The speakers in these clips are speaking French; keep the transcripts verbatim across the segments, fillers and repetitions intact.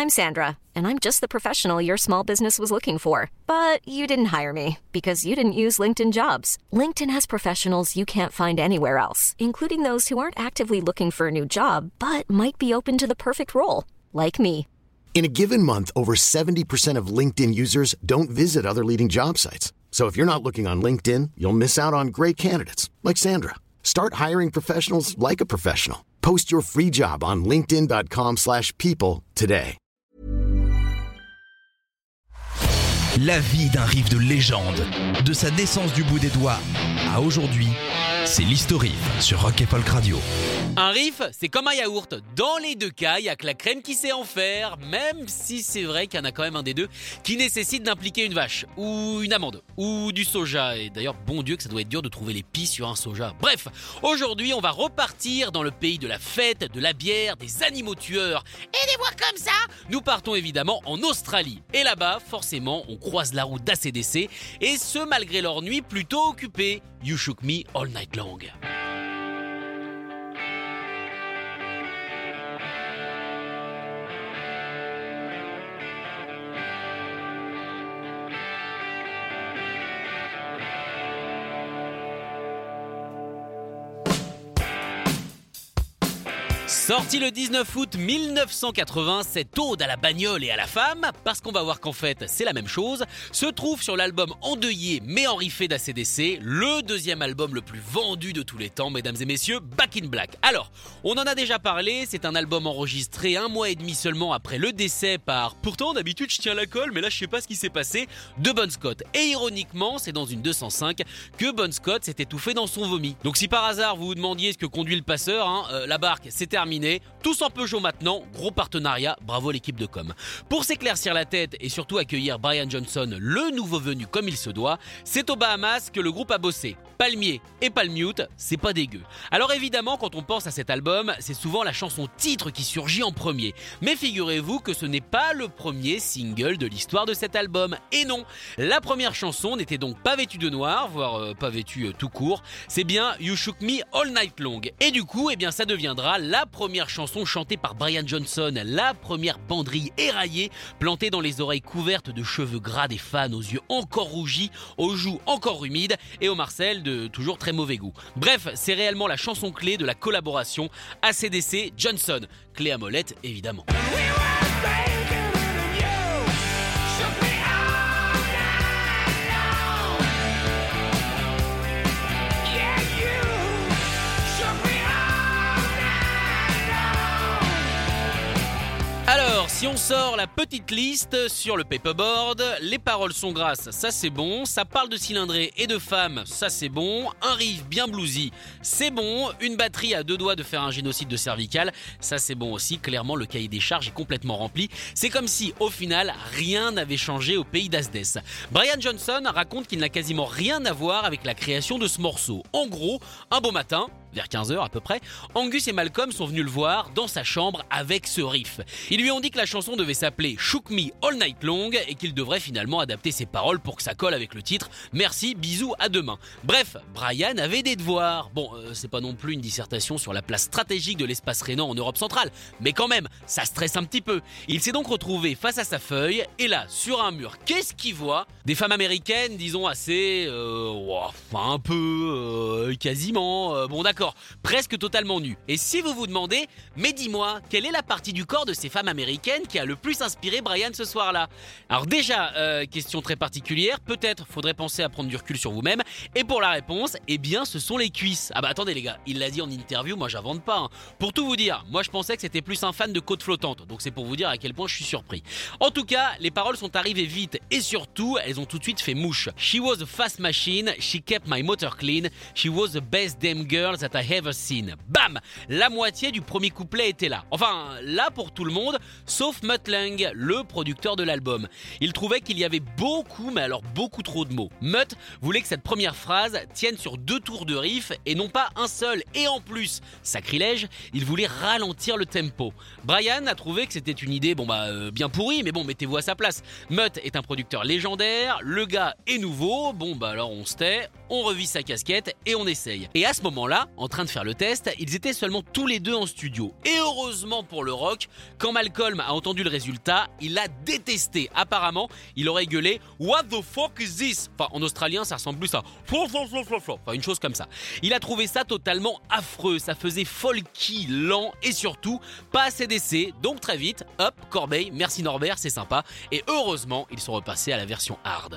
I'm Sandra, and I'm just the professional your small business was looking for. But you didn't hire me because you didn't use LinkedIn Jobs. LinkedIn has professionals you can't find anywhere else, including those who aren't actively looking for a new job, but might be open to the perfect role, like me. In a given month, over seventy percent of LinkedIn users don't visit other leading job sites. So if you're not looking on LinkedIn, you'll miss out on great candidates like Sandra. Start hiring professionals like a professional. Post your free job on linkedin.com slash people today. La vie d'un riff de légende, de sa naissance du bout des doigts à aujourd'hui, c'est l'Historiff sur Rock et Folk Radio. Un riff, c'est comme un yaourt. Dans les deux cas, il n'y a que la crème qui sait en faire, même si c'est vrai qu'il y en a quand même un des deux qui nécessite d'impliquer une vache, ou une amande, ou du soja. Et d'ailleurs, bon Dieu que ça doit être dur de trouver les pis sur un soja. Bref, aujourd'hui, on va repartir dans le pays de la fête, de la bière, des animaux tueurs et des voix comme ça. Nous partons évidemment en Australie. Et là-bas, forcément, on croise la route d'A C D C, et ce malgré leur nuit plutôt occupée. You Shook Me All Night Long. Sorti le dix-neuf août mille neuf cent quatre-vingts, cette ode à la bagnole et à la femme, parce qu'on va voir qu'en fait c'est la même chose, se trouve sur l'album endeuillé mais enriffé d'A C D C, le deuxième album le plus vendu de tous les temps, mesdames et messieurs, Back in Black. Alors, on en a déjà parlé, c'est un album enregistré un mois et demi seulement après le décès par, pourtant d'habitude je tiens la colle mais là je sais pas ce qui s'est passé, de Bon Scott. Et ironiquement, c'est dans une deux cent cinq que Bon Scott s'est étouffé dans son vomi. Donc si par hasard vous vous demandiez ce que conduit le passeur, hein, euh, la barque c'est terminé. Tous en Peugeot maintenant, gros partenariat, bravo l'équipe de com. Pour s'éclaircir la tête et surtout accueillir Brian Johnson, le nouveau venu comme il se doit, c'est aux Bahamas que le groupe a bossé. Palmier et Palmute, c'est pas dégueu. Alors évidemment, quand on pense à cet album, c'est souvent la chanson titre qui surgit en premier. Mais figurez-vous que ce n'est pas le premier single de l'histoire de cet album. Et non, la première chanson n'était donc pas vêtue de noir, voire euh, pas vêtue euh, tout court, c'est bien You Shook Me All Night Long. Et du coup, eh bien, ça deviendra la première chanson chantée par Brian Johnson, la première banderille éraillée, plantée dans les oreilles couvertes de cheveux gras des fans, aux yeux encore rougis, aux joues encore humides et au Marcel de toujours très mauvais goût. Bref, c'est réellement la chanson clé de la collaboration A C D C Johnson. Clé à molette, évidemment. Alors, si on sort la petite liste sur le paperboard, les paroles sont grasses, ça c'est bon, ça parle de cylindrée et de femmes, ça c'est bon, un riff bien bluesy, c'est bon, une batterie à deux doigts de faire un génocide de cervical, ça c'est bon aussi, clairement le cahier des charges est complètement rempli, c'est comme si au final rien n'avait changé au pays d'Asdès. Brian Johnson raconte qu'il n'a quasiment rien à voir avec la création de ce morceau. En gros, un beau matin, vers quinze heures à peu près, Angus et Malcolm sont venus le voir dans sa chambre avec ce riff. Ils lui ont dit que la chanson devait s'appeler Shook Me All Night Long et qu'il devrait finalement adapter ses paroles pour que ça colle avec le titre. Merci, bisous, à demain. Bref, Brian avait des devoirs. Bon, euh, c'est pas non plus une dissertation sur la place stratégique de l'espace rhénan en Europe centrale, mais quand même, ça stresse un petit peu. Il s'est donc retrouvé face à sa feuille et là, sur un mur, qu'est-ce qu'il voit ? Des femmes américaines, disons assez... Euh, wow, enfin un peu... Euh, quasiment... Euh, bon d'accord. Presque totalement nu. Et si vous vous demandez, mais dis-moi, quelle est la partie du corps de ces femmes américaines qui a le plus inspiré Brian ce soir-là ? Alors déjà, euh, question très particulière, peut-être faudrait penser à prendre du recul sur vous-même. Et pour la réponse, eh bien ce sont les cuisses. Ah bah attendez les gars, il l'a dit en interview, moi j'invente pas. Hein. Pour tout vous dire, moi je pensais que c'était plus un fan de côte flottante, donc c'est pour vous dire à quel point je suis surpris. En tout cas, les paroles sont arrivées vite et surtout, elles ont tout de suite fait mouche. She was a fast machine, she kept my motor clean, she was the best damn girl that I ever seen. Bam! La moitié du premier couplet était là. Enfin, là pour tout le monde, sauf Mutt Lange, le producteur de l'album. Il trouvait qu'il y avait beaucoup, mais alors beaucoup trop de mots. Mutt voulait que cette première phrase tienne sur deux tours de riff et non pas un seul. Et en plus, sacrilège, il voulait ralentir le tempo. Brian a trouvé que c'était une idée, bon bah euh, bien pourrie, mais bon, mettez-vous à sa place. Mutt est un producteur légendaire, le gars est nouveau, bon bah alors on se tait, on revit sa casquette et on essaye. Et à ce moment-là, en train de faire le test, ils étaient seulement tous les deux en studio. Et heureusement pour le rock, quand Malcolm a entendu le résultat, il l'a détesté. Apparemment, il aurait gueulé « What the fuck is this ?» Enfin, en australien, ça ressemble plus à « flo flo flo flo flo », enfin une chose comme ça. Il a trouvé ça totalement affreux, ça faisait folky, lent et surtout pas assez d'essais. Donc très vite, hop, Corbeil, merci Norbert, c'est sympa. Et heureusement, ils sont repassés à la version hard.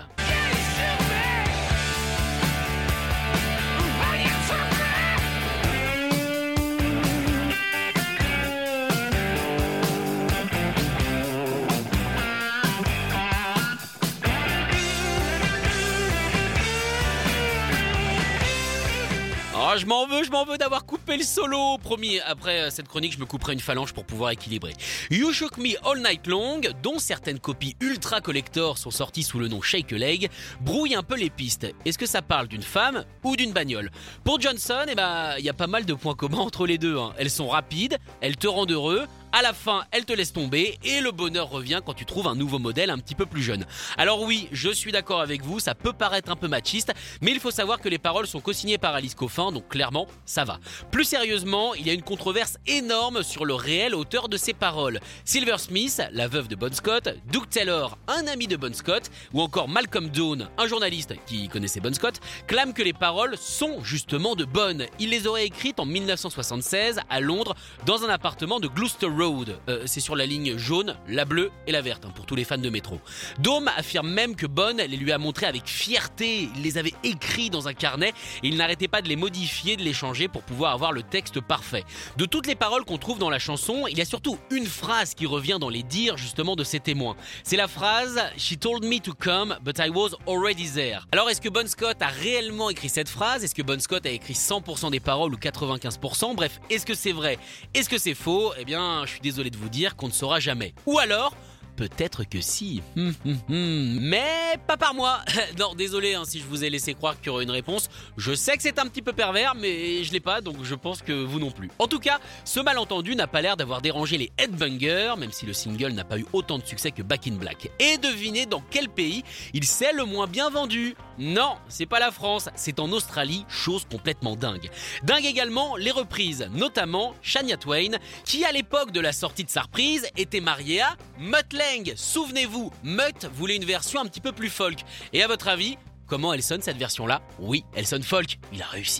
Oh, je m'en veux, je m'en veux d'avoir coupé le solo. Promis, après cette chronique, je me couperai une phalange pour pouvoir équilibrer. You Shook Me All Night Long, dont certaines copies ultra collector sont sorties sous le nom Shake a Leg, brouille un peu les pistes. Est-ce que ça parle d'une femme ou d'une bagnole ? Pour Johnson, eh ben, il y a pas mal de points communs entre les deux. Hein. Elles sont rapides, elles te rendent heureux. À la fin, elle te laisse tomber et le bonheur revient quand tu trouves un nouveau modèle un petit peu plus jeune. Alors oui, je suis d'accord avec vous, ça peut paraître un peu machiste, mais il faut savoir que les paroles sont co-signées par Alice Coffin, donc clairement, ça va. Plus sérieusement, il y a une controverse énorme sur le réel auteur de ces paroles. Silver Smith, la veuve de Bon Scott, Doug Taylor, un ami de Bon Scott, ou encore Malcolm Doane, un journaliste qui connaissait Bon Scott, clament que les paroles sont justement de bonnes. Il les aurait écrites en dix-neuf cent soixante-seize à Londres, dans un appartement de Gloucester Road. Euh, c'est sur la ligne jaune, la bleue et la verte, hein, pour tous les fans de métro. Dome affirme même que Bon les lui a montrés avec fierté, il les avait écrits dans un carnet et il n'arrêtait pas de les modifier, de les changer pour pouvoir avoir le texte parfait. De toutes les paroles qu'on trouve dans la chanson, il y a surtout une phrase qui revient dans les dires justement de ses témoins. C'est la phrase « She told me to come, but I was already there ». Alors est-ce que Bon Scott a réellement écrit cette phrase ? Est-ce que Bon Scott a écrit cent pour cent des paroles ou quatre-vingt-quinze pour cent ? Bref, est-ce que c'est vrai ? Est-ce que c'est faux ? Eh bien, je suis désolé de vous dire qu'on ne saura jamais. Ou alors, peut-être que si. Hum, hum, hum. Mais pas par moi. Non, désolé hein, si je vous ai laissé croire qu'il y aurait une réponse. Je sais que c'est un petit peu pervers, mais je l'ai pas, donc je pense que vous non plus. En tout cas, ce malentendu n'a pas l'air d'avoir dérangé les headbangers, même si le single n'a pas eu autant de succès que Back in Black. Et devinez dans quel pays il s'est le moins bien vendu ? Non, c'est pas la France, c'est en Australie, chose complètement dingue. Dingue également les reprises, notamment Shania Twain, qui à l'époque de la sortie de sa reprise était mariée à Mutt Lange. Souvenez-vous, Mutt voulait une version un petit peu plus folk. Et à votre avis, comment elle sonne cette version-là ? Oui, elle sonne folk, il a réussi.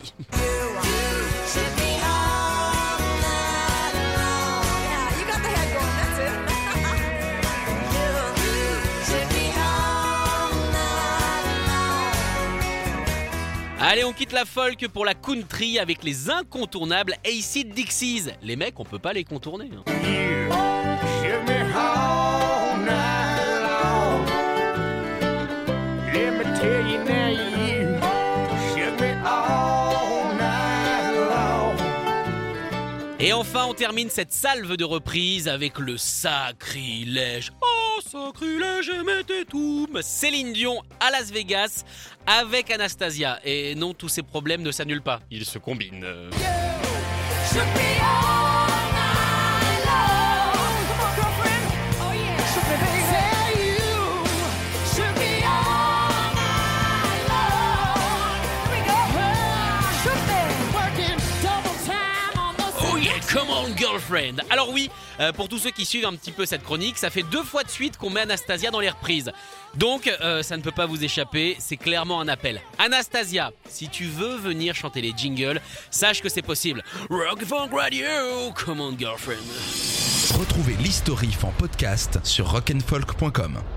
Allez, on quitte la folk pour la country avec les incontournables A C D Dixies. Les mecs, on peut pas les contourner. Hein. Et enfin, on termine cette salve de reprise avec le sacrilège. Oh, sacrilège, mettez tout. Céline Dion à Las Vegas avec Anastasia. Et non, tous ces problèmes ne s'annulent pas. Ils se combinent. Come on girlfriend. Alors oui, euh, pour tous ceux qui suivent un petit peu cette chronique, ça fait deux fois de suite qu'on met Anastasia dans les reprises. Donc euh, ça ne peut pas vous échapper, c'est clairement un appel. Anastasia, si tu veux venir chanter les jingles, sache que c'est possible. Rock Funk Radio, come on girlfriend. Retrouvez l'Historif en podcast sur rock and folk point com.